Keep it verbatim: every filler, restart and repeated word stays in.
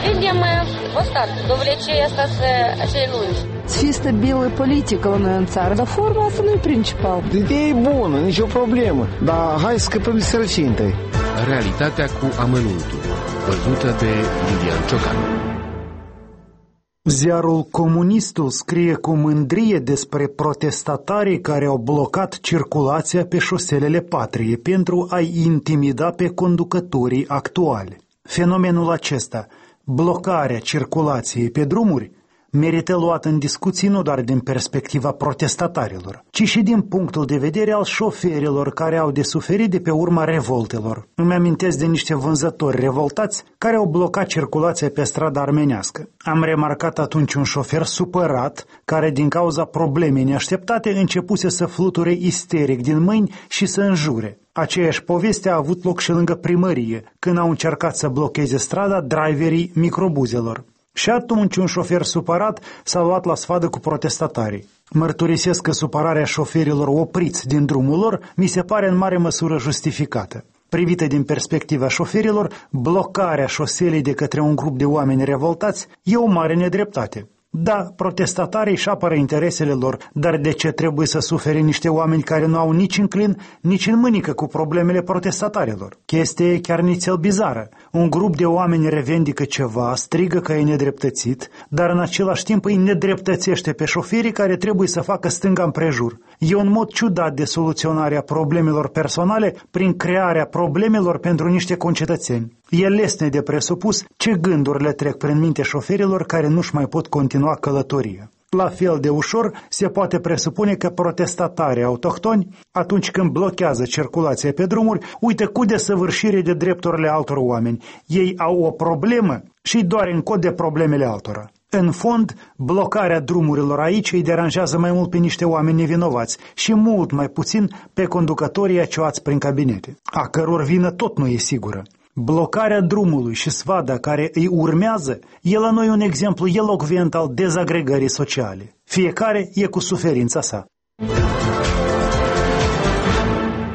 Видим ось так, довлече остаться celulose. Să fie stabilă politică la noi în țară, dar forma asta nu e principal. Ideea e bună, nicio problemă, dar hai să scăpăm de sărăcie întâi. Realitatea cu amănuntul, văzută de Lilian Ciocan. Ziarul Comunistul scrie cu mândrie despre protestatarii care au blocat circulația pe șoselele patriei pentru a-i intimida pe conducătorii actuali. Fenomenul acesta, blocarea circulației pe drumuri, merită luat în discuții nu doar din perspectiva protestatarilor, ci și din punctul de vedere al șoferilor care au de suferit de pe urma revoltelor. Îmi amintesc de niște vânzători revoltați care au blocat circulația pe strada armenească. Am remarcat atunci un șofer supărat care din cauza problemei neașteptate începuse să fluture isteric din mâini și să înjure. Aceeași poveste a avut loc și lângă primărie, când au încercat să blocheze strada driverii microbuzelor. Și atunci un șofer supărat s-a luat la sfadă cu protestatarii. Mărturisesc că supărarea șoferilor opriți din drumul lor mi se pare în mare măsură justificată. Privită din perspectiva șoferilor, blocarea șoselei de către un grup de oameni revoltați e o mare nedreptate. Da, protestatarii își apără interesele lor, dar de ce trebuie să sufere niște oameni care nu au nici în clin, nici în mânică cu problemele protestatarilor? Chestia e chiar nițel bizară. Un grup de oameni revendică ceva, strigă că e nedreptățit, dar în același timp îi nedreptățește pe șoferii care trebuie să facă stânga împrejur. E un mod ciudat de soluționare a problemelor personale prin crearea problemelor pentru niște concetățeni. E lesne de presupus ce gânduri le trec prin minte șoferilor care nu-și mai pot continua călătoria. La fel de ușor se poate presupune că protestatarii autohtoni, atunci când blochează circulația pe drumuri, uită cu desăvârșire de drepturile altor oameni. Ei au o problemă și doar în cod de problemele altora. În fond, blocarea drumurilor aici îi deranjează mai mult pe niște oameni nevinovați și mult mai puțin pe conducătorii acioați prin cabinete, a căror vină tot nu e sigură. Blocarea drumului și sfada care îi urmează e la noi un exemplu elocvent al dezagregării sociale. Fiecare e cu suferința sa.